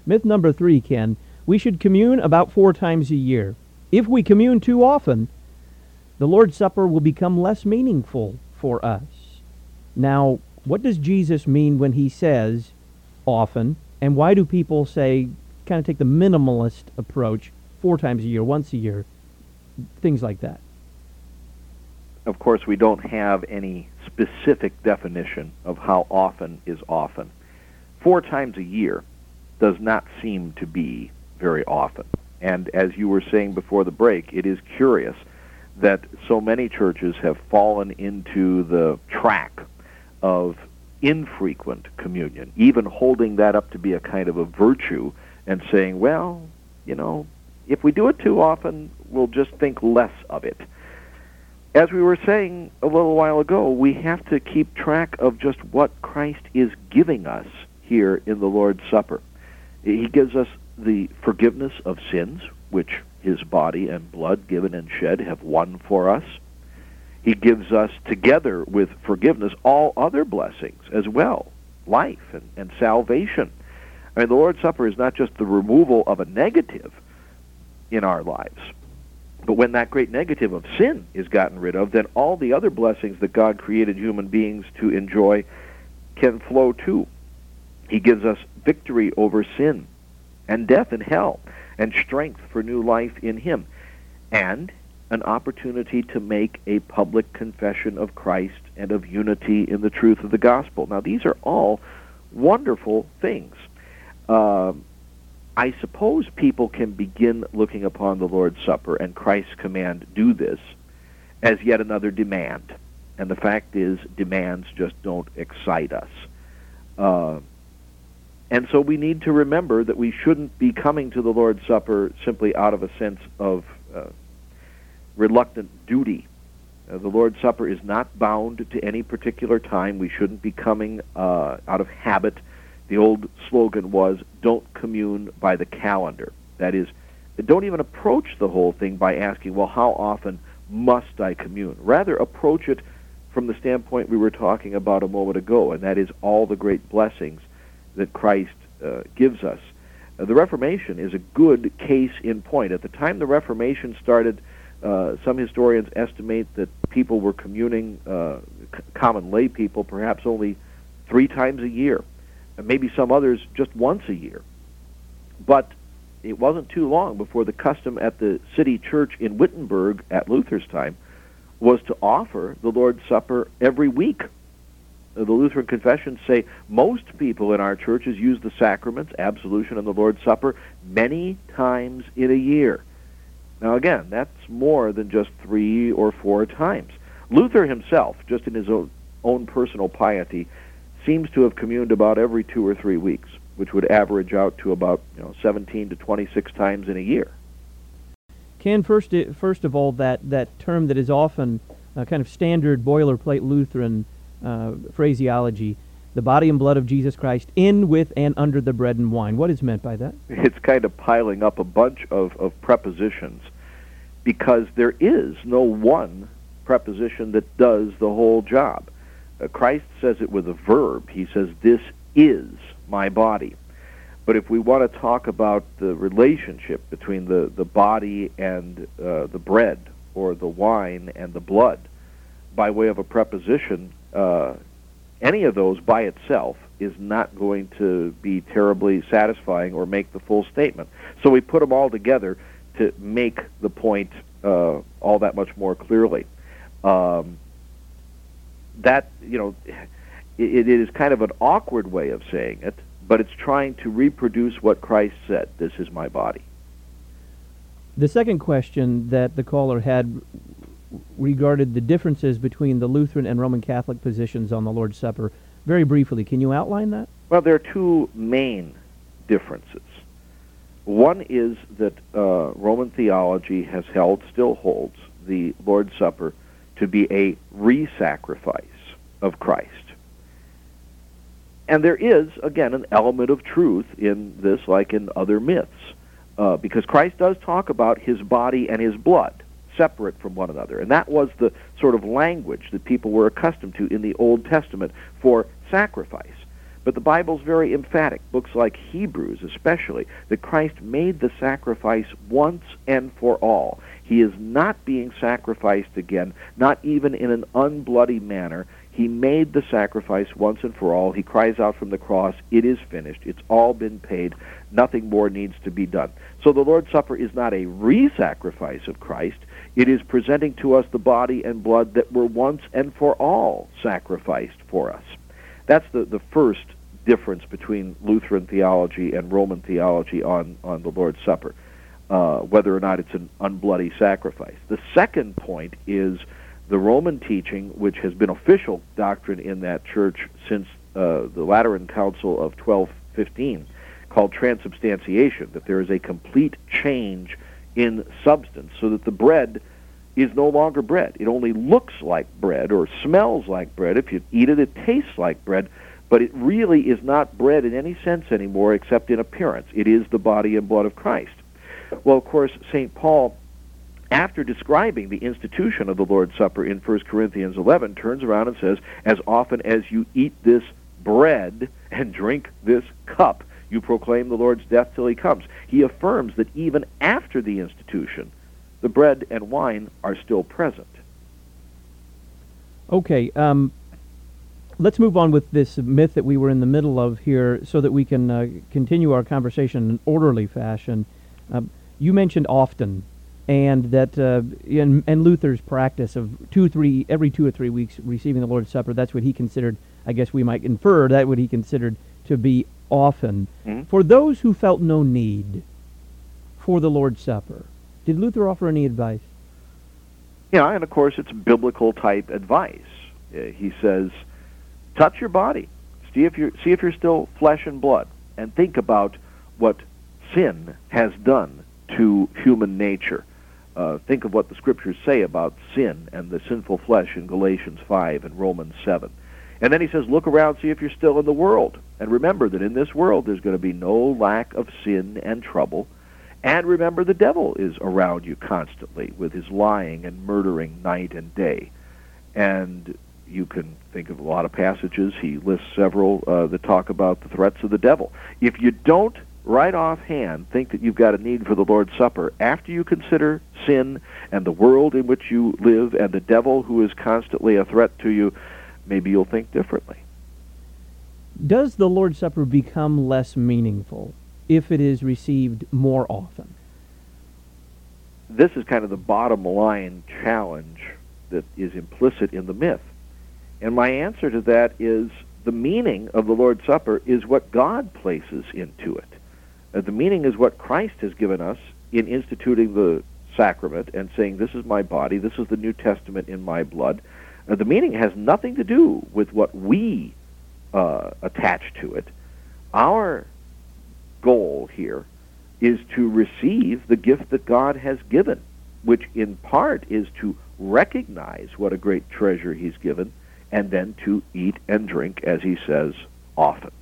Myth number 3, Ken. We should commune about 4 times a year. If we commune too often, the Lord's Supper will become less meaningful for us. Now, what does Jesus mean when he says often, and why do people say, kind of take the minimalist approach, 4 times a year, once a year, things like that? Of course, we don't have any specific definition of how often is often. 4 times a year does not seem to be very often. And as you were saying before the break, it is curious that so many churches have fallen into the track of infrequent communion, even holding that up to be a kind of a virtue and saying, well, if we do it too often, we'll just think less of it. As we were saying a little while ago, we have to keep track of just what Christ is giving us here in the Lord's Supper. He gives us the forgiveness of sins, which his body and blood given and shed have won for us. He gives us, together with forgiveness, all other blessings as well, life and salvation. I mean, the Lord's Supper is not just the removal of a negative in our lives, but when that great negative of sin is gotten rid of, then all the other blessings that God created human beings to enjoy can flow too. He gives us victory over sin and death and hell, and strength for new life in him, and an opportunity to make a public confession of Christ and of unity in the truth of the gospel. Now, these are all wonderful things. I suppose people can begin looking upon the Lord's Supper and Christ's command, do this, as yet another demand. And the fact is, demands just don't excite us. And so we need to remember that we shouldn't be coming to the Lord's Supper simply out of a sense of reluctant duty. The Lord's Supper is not bound to any particular time. We shouldn't be coming out of habit. The old slogan was, don't commune by the calendar. That is, don't even approach the whole thing by asking, well, how often must I commune? Rather, approach it from the standpoint we were talking about a moment ago, and that is all the great blessings that Christ gives us. The Reformation is a good case in point. At the time the Reformation started, some historians estimate that people were communing, common lay people, perhaps only 3 times a year, and maybe some others just once a year. But it wasn't too long before the custom at the city church in Wittenberg at Luther's time was to offer the Lord's Supper every week. The Lutheran confessions say most people in our churches use the sacraments, absolution and the Lord's Supper, many times in a year. Now again, that's more than just 3 or 4 times. Luther himself, just in his own personal piety, seems to have communed about every 2 or 3 weeks, which would average out to about 17 to 26 times in a year. Ken, first of all, that term that is often kind of standard boilerplate Lutheran phraseology, the body and blood of Jesus Christ in, with, and under the bread and wine. What is meant by that? It's kind of piling up a bunch of prepositions, because there is no one preposition that does the whole job. Christ says it with a verb. He says, this is my body. But if we want to talk about the relationship between the body and the bread, or the wine and the blood, by way of a preposition, any of those by itself is not going to be terribly satisfying or make the full statement. So we put them all together to make the point all that much more clearly. It is kind of an awkward way of saying it, but it's trying to reproduce what Christ said, this is my body. The second question that the caller had regarded the differences between the Lutheran and Roman Catholic positions on the Lord's Supper. Very briefly, can you outline that? Well, there are 2 main differences. One is that Roman theology has held, still holds, the Lord's Supper to be a re-sacrifice of Christ. And there is, again, an element of truth in this, like in other myths, because Christ does talk about his body and his blood separate from one another. And that was the sort of language that people were accustomed to in the Old Testament for sacrifice. But the Bible's very emphatic, books like Hebrews especially, that Christ made the sacrifice once and for all. He is not being sacrificed again, not even in an unbloody manner. He made the sacrifice once and for all. He cries out from the cross, "It is finished. It's all been paid. Nothing more needs to be done." So the Lord's Supper is not a re-sacrifice of Christ. It is presenting to us the body and blood that were once and for all sacrificed for us. That's the first difference between Lutheran theology and Roman theology on the Lord's Supper, whether or not it's an unbloody sacrifice. The second point is the Roman teaching, which has been official doctrine in that church since the Lateran Council of 1215, called transubstantiation, that there is a complete change in substance, so that the bread is no longer bread. It only looks like bread or smells like bread. If you eat it, it tastes like bread, but it really is not bread in any sense anymore except in appearance. It is the body and blood of Christ. Well, of course, St. Paul, after describing the institution of the Lord's Supper in 1 Corinthians 11, turns around and says, "As often as you eat this bread and drink this cup, you proclaim the Lord's death till he comes." He affirms that even after the institution, the bread and wine are still present. Okay, let's move on with this myth that we were in the middle of here so that we can continue our conversation in an orderly fashion. You mentioned often, and that in Luther's practice of every 2 or 3 weeks receiving the Lord's Supper, that's what he considered, I guess we might infer, that what he considered to be often. Mm-hmm. For those who felt no need for the Lord's Supper, did Luther offer any advice? Yeah, and of course it's biblical type advice. He says, touch your body, see if you're still flesh and blood, and think about what sin has done to human nature. Think of what the Scriptures say about sin and the sinful flesh in Galatians 5 and Romans 7. And then he says, look around, see if you're still in the world. And remember that in this world there's going to be no lack of sin and trouble. And remember, the devil is around you constantly with his lying and murdering night and day. And you can think of a lot of passages. He lists several that talk about the threats of the devil. If you don't right offhand think that you've got a need for the Lord's Supper, after you consider sin and the world in which you live and the devil who is constantly a threat to you, maybe you'll think differently. Does the Lord's Supper become less meaningful if it is received more often? This is kind of the bottom line challenge that is implicit in the myth. And my answer to that is the meaning of the Lord's Supper is what God places into it. The meaning is what Christ has given us in instituting the sacrament and saying, this is my body, this is the New Testament in my blood. The meaning has nothing to do with what we attach to it. Our goal here is to receive the gift that God has given, which in part is to recognize what a great treasure he's given, and then to eat and drink, as he says, often.